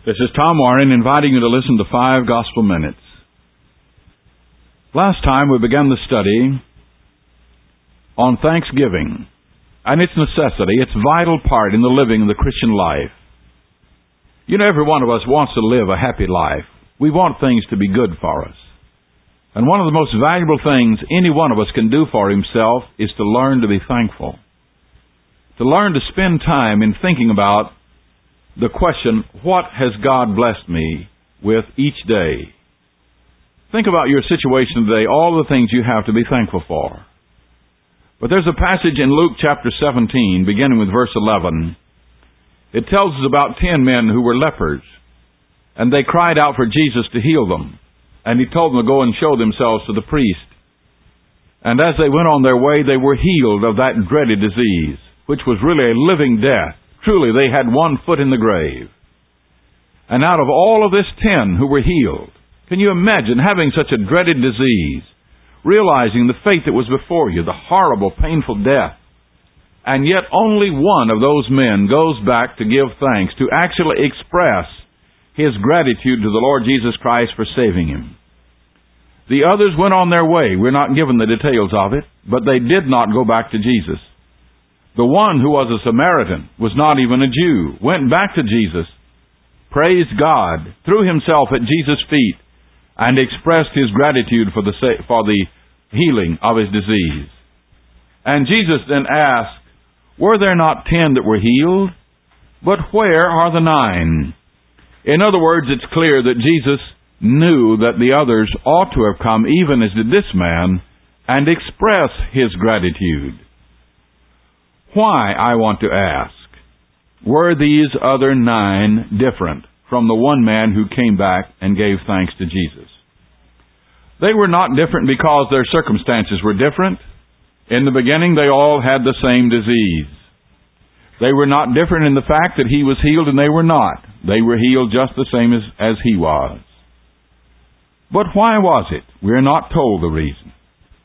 This is Tom Warren inviting you to listen to 5 Gospel Minutes. Last time we began the study on Thanksgiving and its necessity, its vital part in the living of the Christian life. You know, every one of us wants to live a happy life. We want things to be good for us. And one of the most valuable things any one of us can do for himself is to learn to be thankful. To learn to spend time in thinking about the question, what has God blessed me with each day? Think about your situation today, all the things you have to be thankful for. But there's a passage in Luke chapter 17, beginning with verse 11. It tells us about 10 men who were lepers, and they cried out for Jesus to heal them. And he told them to go and show themselves to the priest. And as they went on their way, they were healed of that dreaded disease, which was really a living death. Truly, they had one foot in the grave. And out of all of this 10 who were healed, can you imagine having such a dreaded disease, realizing the fate that was before you, the horrible, painful death, and yet only one of those men goes back to give thanks, to actually express his gratitude to the Lord Jesus Christ for saving him. The others went on their way. We're not given the details of it, but they did not go back to Jesus. The one who was a Samaritan, was not even a Jew, went back to Jesus, praised God, threw himself at Jesus' feet, and expressed his gratitude for the healing of his disease. And Jesus then asked, were there not 10 that were healed? But where are the 9? In other words, it's clear that Jesus knew that the others ought to have come, even as did this man, and express his gratitude. Why, I want to ask, were these other 9 different from the one man who came back and gave thanks to Jesus? They were not different because their circumstances were different. In the beginning, they all had the same disease. They were not different in the fact that he was healed and they were not. They were healed just the same as he was. But why was it? We're not told the reason.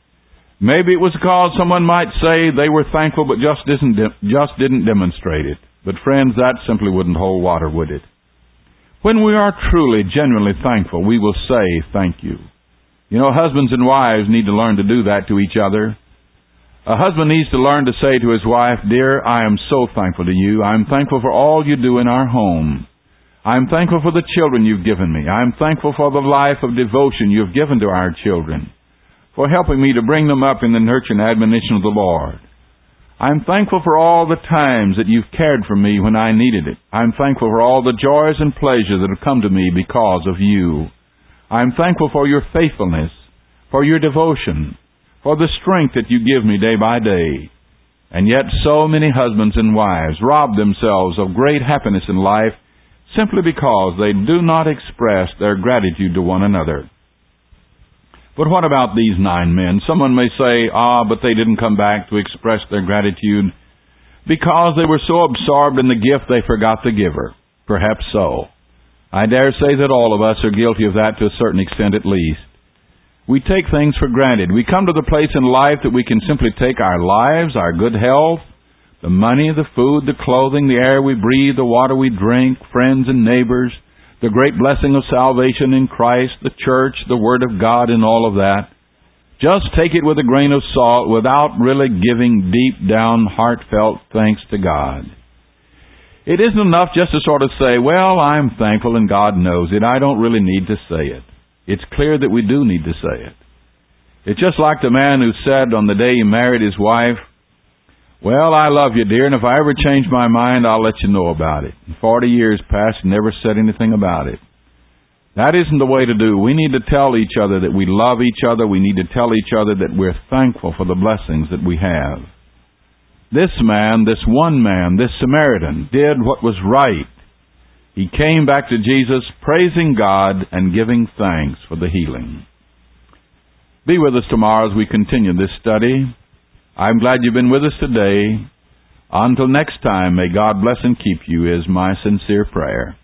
Maybe it was because someone might say they were thankful but just didn't demonstrate it. But friends, that simply wouldn't hold water, would it? When we are truly, genuinely thankful, we will say thank you. You know, husbands and wives need to learn to do that to each other. A husband needs to learn to say to his wife, dear, I am so thankful to you. I'm thankful for all you do in our home. I'm thankful for the children you've given me. I'm thankful for the life of devotion you've given to our children, for helping me to bring them up in the nurture and admonition of the Lord. I'm thankful for all the times that you've cared for me when I needed it. I'm thankful for all the joys and pleasures that have come to me because of you. I'm thankful for your faithfulness, for your devotion, for the strength that you give me day by day. And yet so many husbands and wives rob themselves of great happiness in life simply because they do not express their gratitude to one another. But what about these 9 men? Someone may say, but they didn't come back to express their gratitude because they were so absorbed in the gift they forgot the giver. Perhaps so. I dare say that all of us are guilty of that to a certain extent at least. We take things for granted. We come to the place in life that we can simply take our lives, our good health, the money, the food, the clothing, the air we breathe, the water we drink, friends and neighbors, the great blessing of salvation in Christ, the church, the Word of God, and all of that. Just take it with a grain of salt without really giving deep down, heartfelt thanks to God. It isn't enough just to sort of say, well, I'm thankful and God knows it. I don't really need to say it. It's clear that we do need to say it. It's just like the man who said on the day he married his wife, well, I love you, dear, and if I ever change my mind, I'll let you know about it. 40 years passed and never said anything about it. That isn't the way to do. We need to tell each other that we love each other. We need to tell each other that we're thankful for the blessings that we have. This man, this one man, this Samaritan, did what was right. He came back to Jesus, praising God and giving thanks for the healing. Be with us tomorrow as we continue this study. I'm glad you've been with us today. Until next time, may God bless and keep you is my sincere prayer.